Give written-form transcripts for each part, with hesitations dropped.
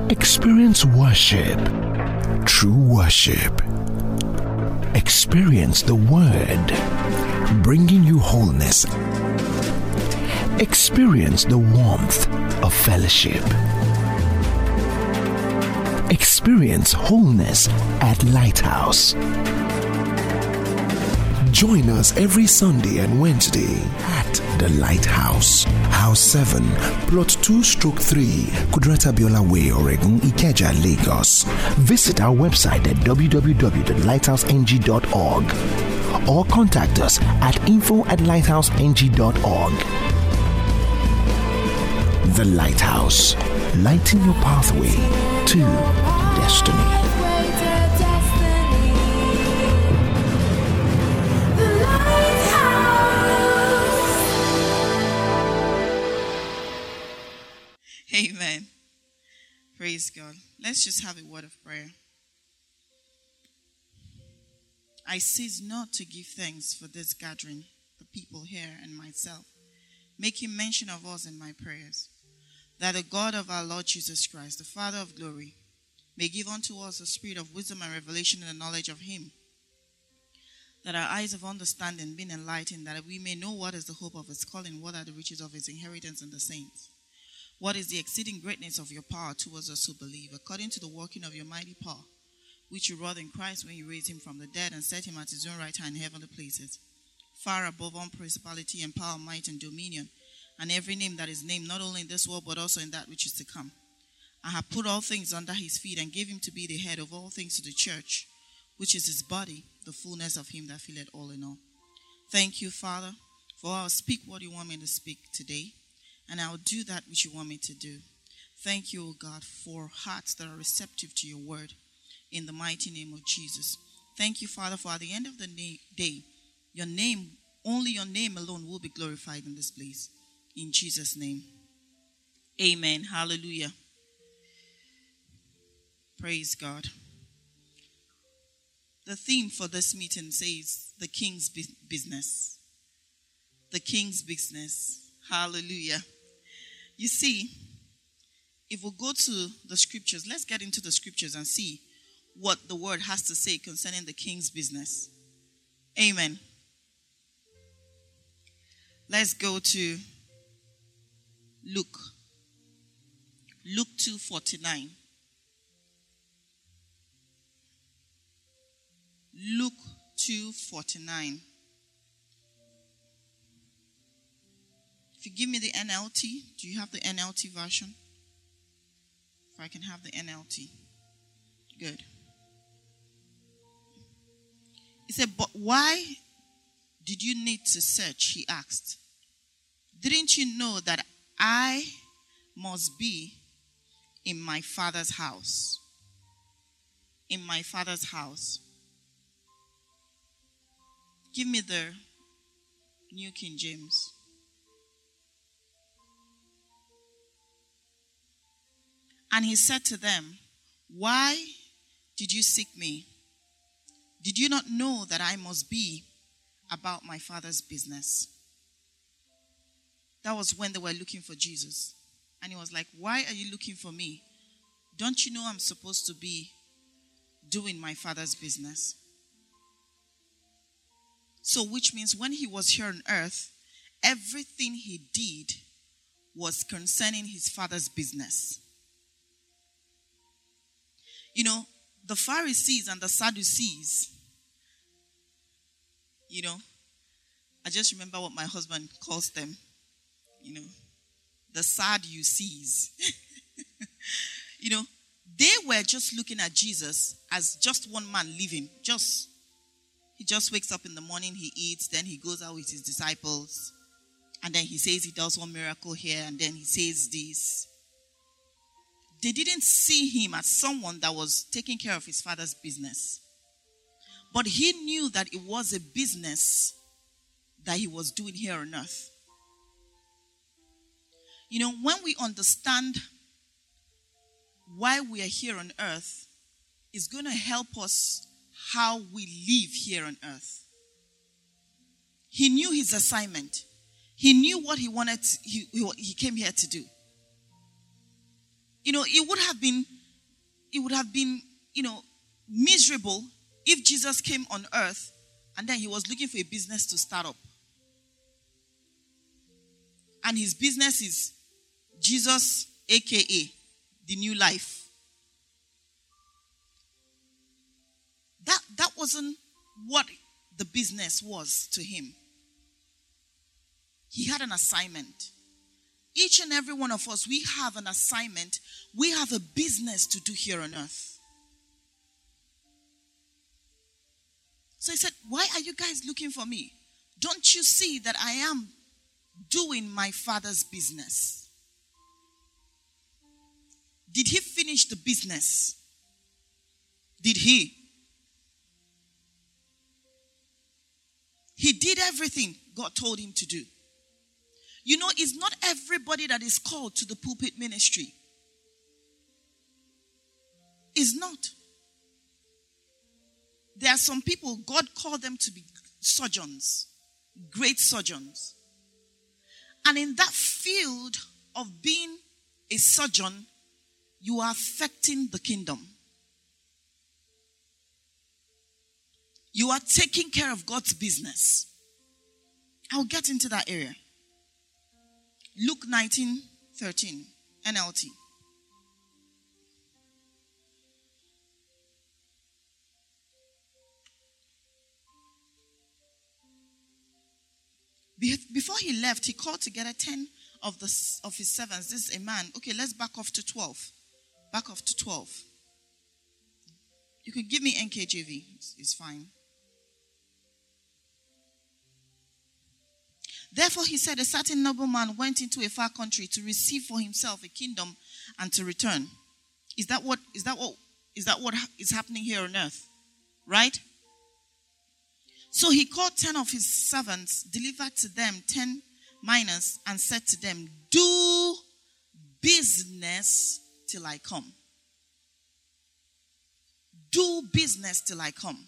Experience worship, true worship. Experience the Word, bringing you wholeness. Experience the warmth of fellowship. Experience wholeness at Lighthouse. Join us every Sunday and Wednesday at the Lighthouse, House 7, Plot 2/3, Kudrata Biola Way, Oregon, Ikeja, Lagos. Visit our website at www.lighthouseng.org or contact us at info@lighthouseng.org. The Lighthouse, lighting your pathway to destiny. Amen. Praise God. Let's just have a word of prayer. I cease not to give thanks for this gathering, the people here and myself, making mention of us in my prayers, that the God of our Lord Jesus Christ, the Father of glory, may give unto us a spirit of wisdom and revelation in the knowledge of him, that our eyes of understanding be enlightened, that we may know what is the hope of his calling, what are the riches of his inheritance in the saints, what is the exceeding greatness of your power towards us who believe, according to the working of your mighty power, which you wrought in Christ when you raised him from the dead and set him at his own right hand in heavenly places, far above all principality and power, might and dominion, and every name that is named, not only in this world, but also in that which is to come. I have put all things under his feet and gave him to be the head of all things to the church, which is his body, the fullness of him that filleth all in all. Thank you, Father, for I'll speak what you want me to speak today, and I'll do that which you want me to do. Thank you, O God, for hearts that are receptive to your word, in the mighty name of Jesus. Thank you, Father, for at the end of the day, your name, only your name alone will be glorified in this place. In Jesus' name. Amen. Hallelujah. Praise God. The theme for this meeting says the King's business. The King's business. Hallelujah. You see, if we go to the scriptures, let's get into the scriptures and see what the word has to say concerning the King's business. Amen. Let's go to Luke 2:49. Luke 2:49. If you give me the NLT, do you have the NLT version? If I can have the NLT. Good. He said, but why did you need to search? He asked. Didn't you know that I must be in my Father's house? In my Father's house. Give me the New King James. And he said to them, why did you seek me? Did you not know that I must be about my Father's business? That was when they were looking for Jesus. And he was like, why are you looking for me? Don't you know I'm supposed to be doing my Father's business? So which means when he was here on earth, everything he did was concerning his Father's business. You know, the Pharisees and the Sadducees, you know, I just remember what my husband calls them, you know, the Sadducees. You know, they were just looking at Jesus as just one man living. He just wakes up in the morning, he eats, then he goes out with his disciples, and then he says he does one miracle here, and then he says this. They didn't see him as someone that was taking care of his Father's business. But he knew that it was a business that he was doing here on earth. You know, when we understand why we are here on earth, it's going to help us how we live here on earth. He knew his assignment. He knew what he came here to do. You know, it would have been it would have been, miserable if Jesus came on earth and then he was looking for a business to start up. And his business is Jesus, aka the new life. That wasn't what the business was to him. He had an assignment. Each and every one of us, we have an assignment. We have a business to do here on earth. So he said, why are you guys looking for me? Don't you see that I am doing my Father's business? Did he finish the business? Did he? He did everything God told him to do. It's not everybody that is called to the pulpit ministry. It's not. There are some people, God called them to be surgeons, great surgeons. And in that field of being a surgeon, you are affecting the kingdom. You are taking care of God's business. I'll get into that area. Luke 19:13, NLT. Before he left, he called together 10 of his servants. This is a man. Okay, let's back off to 12. Back off to 12. You can give me NKJV. It's fine. Therefore, he said, a certain nobleman went into a far country to receive for himself a kingdom and to return. Is that what is happening here on earth? Right? So he called 10 of his servants, delivered to them 10 minas, and said to them, do business till I come. Do business till I come.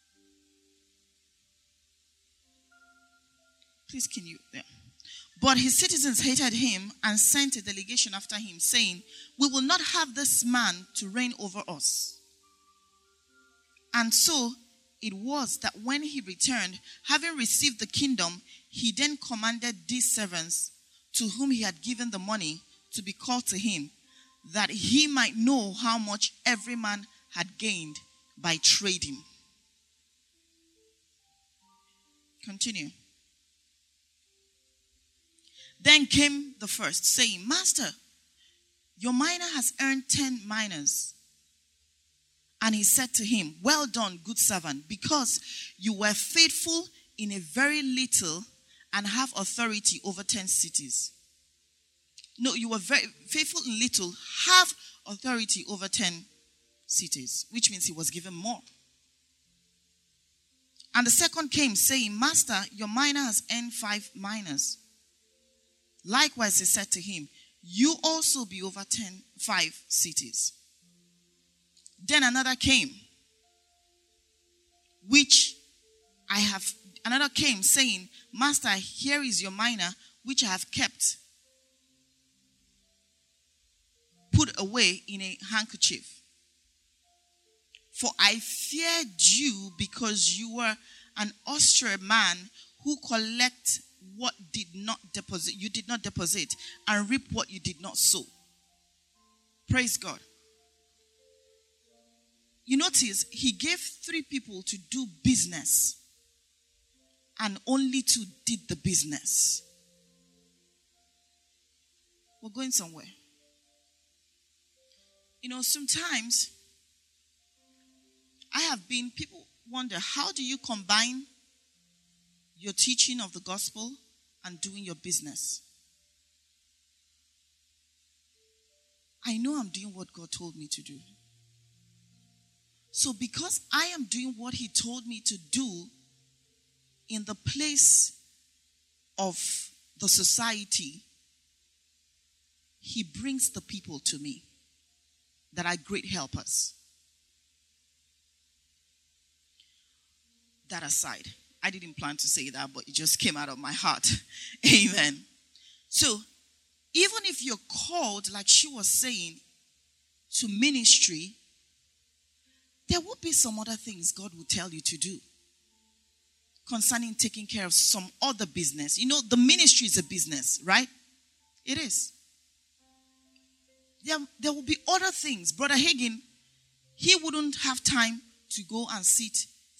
Please, can you there? But his citizens hated him and sent a delegation after him, saying, we will not have this man to reign over us. And so it was that when he returned, having received the kingdom, he then commanded these servants to whom he had given the money to be called to him, that he might know how much every man had gained by trading. Continue. Then came the first, saying, Master, your mina has earned 10 minas. And he said to him, well done, good servant, because you were faithful in a very little and have authority over 10 cities. No, you were very faithful in little, have authority over 10 cities, which means he was given more. And the second came, saying, Master, your mina has earned 5 minas. Likewise, he said to him, you also be over 5 cities. Then another came, another came, saying, Master, here is your mina, which I have kept, put away in a handkerchief. For I feared you, because you were an austere man who collect what you did not deposit, and reap what you did not sow. Praise God. You notice he gave 3 people to do business, and only 2 did the business. We're going somewhere. Sometimes people wonder, how do you combine your teaching of the gospel and doing your business? I know I'm doing what God told me to do. So because I am doing what he told me to do in the place of the society, he brings the people to me that are great helpers. That aside, I didn't plan to say that, but it just came out of my heart. Amen. So, even if you're called, like she was saying, to ministry, there will be some other things God will tell you to do concerning taking care of some other business. You know, the ministry is a business, right? It is. There will be other things. Brother Hagin, he wouldn't have time to go and sit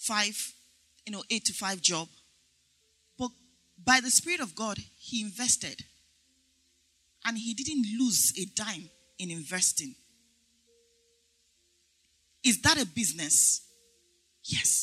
8 to 5 job. But by the Spirit of God, he invested. And he didn't lose a dime in investing. Is that a business? Yes.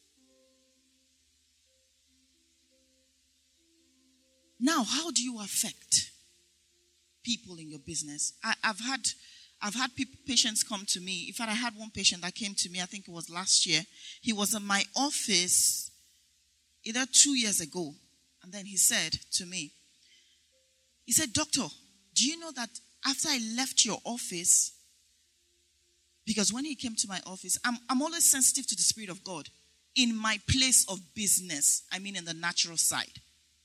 Now, how do you affect people in your business? I've had patients come to me. In fact, I had one patient that came to me, I think it was last year. He was in my office either 2 years ago. And then he said to me, he said, "Doctor, do you know that after I left your office," because when he came to my office, I'm always sensitive to the Spirit of God in my place of business. I mean, in the natural side.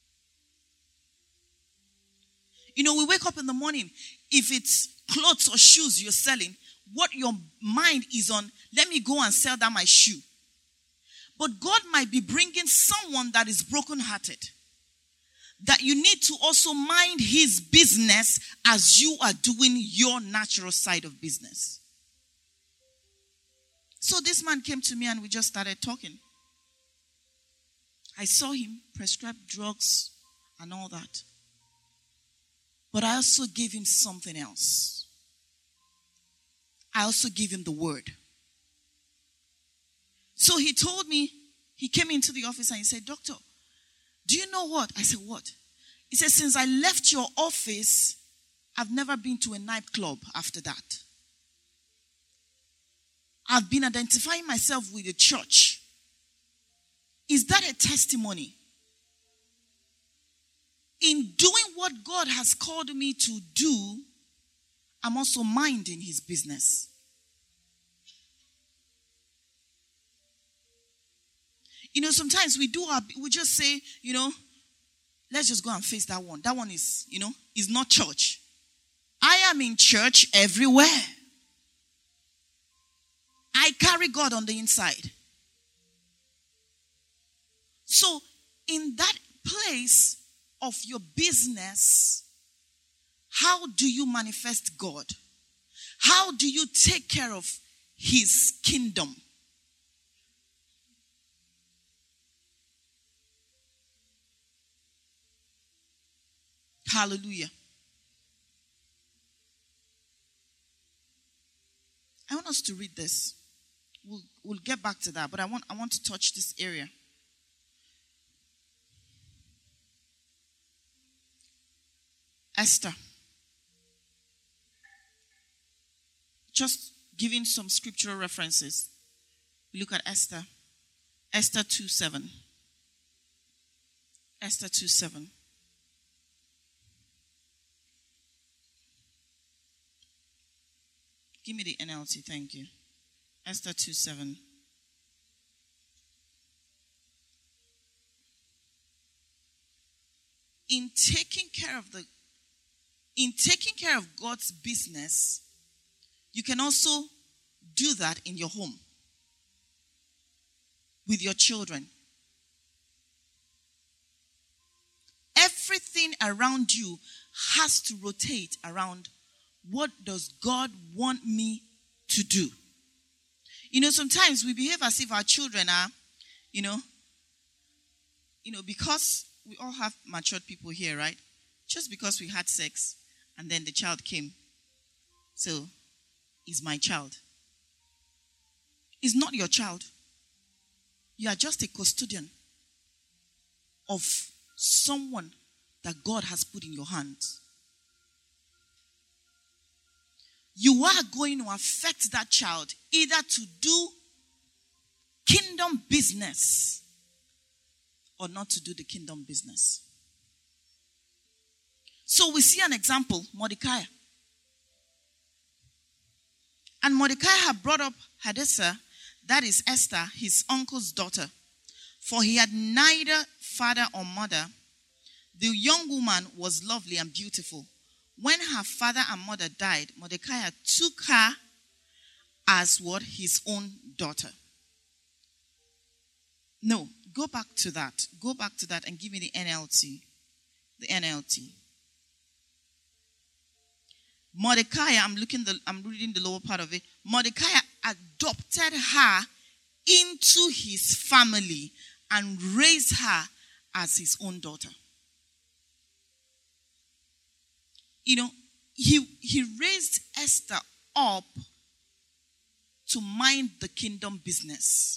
You know, we wake up in the morning. If it's clothes or shoes you're selling, what your mind is on, let me go and sell that my shoe. But God might be bringing someone that is brokenhearted, that you need to also mind his business as you are doing your natural side of business. So this man came to me and we just started talking. I saw him prescribe drugs and all that. But I also gave him something else. I also gave him the word. So he told me, he came into the office and he said, "Doctor, do you know what?" I said, "What?" He said, "Since I left your office, I've never been to a nightclub after that. I've been identifying myself with the church." Is that a testimony? In doing what God has called me to do, I'm also minding his business. You know, sometimes we just say, let's just go and face that one. That one is not church. I am in church everywhere. I carry God on the inside. So, in that place of your business, how do you manifest God? How do you take care of his kingdom? Hallelujah. I want us to read this. We'll get back to that, but I want to touch this area. Esther. Just giving some scriptural references. We look at Esther. Esther 2:7. Esther 2:7. Give me the NLT, thank you. Esther 2:7. In taking care of God's business, you can also do that in your home with your children. Everything around you has to rotate around, what does God want me to do? Sometimes we behave as if our children are, because we all have matured people here, right? Just because we had sex and then the child came, so he's my child. He's not your child. You are just a custodian of someone that God has put in your hands. You are going to affect that child either to do kingdom business or not to do the kingdom business. So we see an example, Mordecai. And Mordecai had brought up Hadassah, that is Esther, his uncle's daughter, for he had neither father or mother. The young woman was lovely and beautiful. When her father and mother died, Mordecai took her as what? His own daughter. No, go back to that. Go back to that and give me the NLT. The NLT. Mordecai, I'm reading the lower part of it. Mordecai adopted her into his family and raised her as his own daughter. You know, he raised Esther up to mind the kingdom business.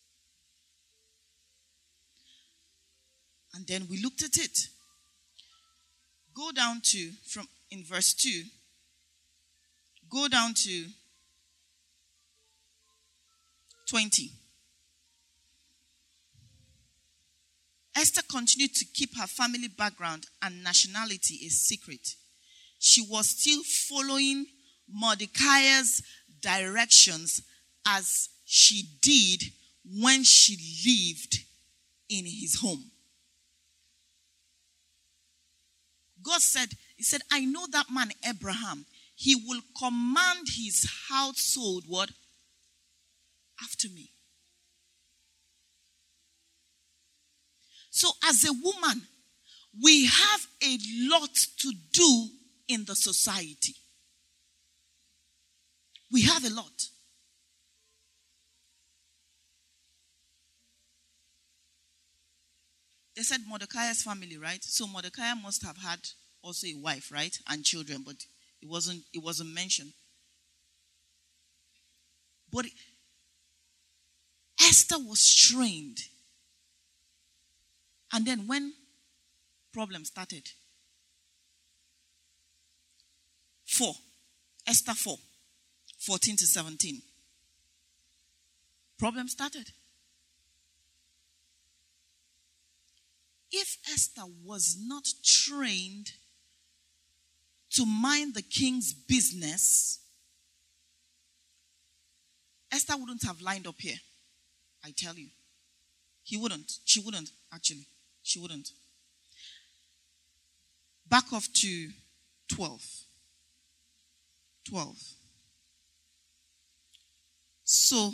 And then we looked at it. Go down to, in verse 2, go down to 20. Esther continued to keep her family background and nationality a secret. She was still following Mordecai's directions as she did when she lived in his home. God said, he said, I know that man Abraham. He will command his household, what? After me. So as a woman, we have a lot to do in the society. We have a lot. They said Mordecai's family, right? So Mordecai must have had also a wife, right? And children, but it wasn't mentioned. But Esther was trained. And then when problems started, Esther 4, 14 to 17. Problem started. If Esther was not trained to mind the king's business, Esther wouldn't have lined up here. I tell you. She wouldn't, actually. She wouldn't. Back off to 12. So,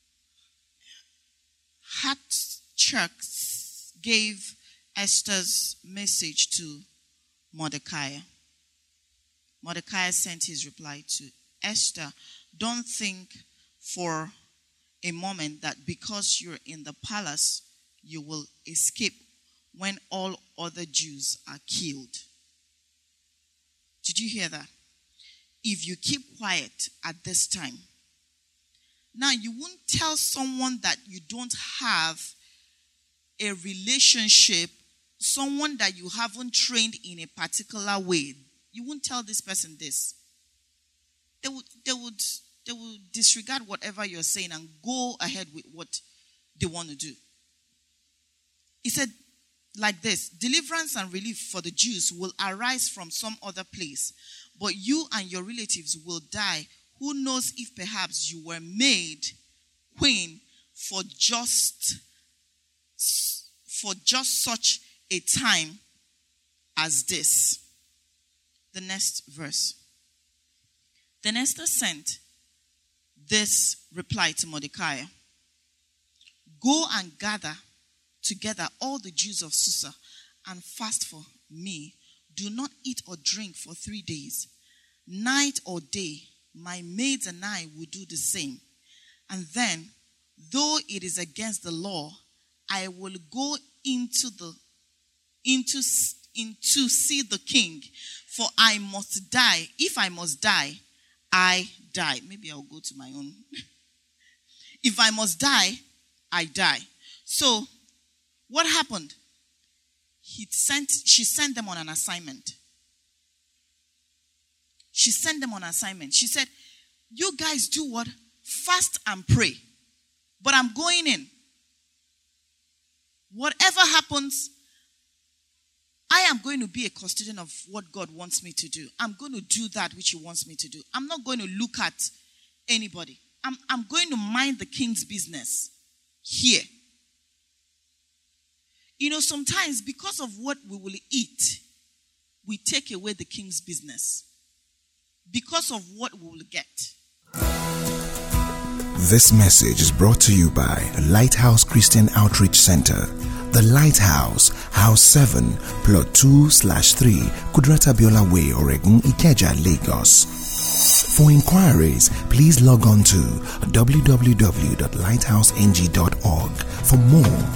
Hatshepsut gave Esther's message to Mordecai. Mordecai sent his reply to Esther. Don't think for a moment that because you're in the palace, you will escape when all other Jews are killed. Did you hear that? If you keep quiet at this time. Now, you won't tell someone that you don't have a relationship, someone that you haven't trained in a particular way. You won't tell this person this. They would disregard whatever you're saying and go ahead with what they want to do. He said like this, deliverance and relief for the Jews will arise from some other place, but you and your relatives will die. Who knows if perhaps you were made queen for just such a time as this. The next verse. Then Esther sent this reply to Mordecai. Go and gather together all the Jews of Susa and fast for me. Do not eat or drink for 3 days. Night or day, my maids and I will do the same. And then, though it is against the law, I will go into see the king, for I must die. If I must die, I die. Maybe I'll go to my own. If I must die, I die. So, what happened? She sent them on an assignment. She sent them on an assignment. She said, you guys do what? Fast and pray. But I'm going in. Whatever happens, I am going to be a custodian of what God wants me to do. I'm going to do that which He wants me to do. I'm not going to look at anybody. I'm going to mind the king's business here. You know, sometimes because of what we will eat, we take away the king's business. Because of what we will get. This message is brought to you by Lighthouse Christian Outreach Center. The Lighthouse, House 7, Plot 2/3, Kudrata Biola Way, Oregun, Ikeja, Lagos. For inquiries, please log on to www.lighthouseng.org. For more,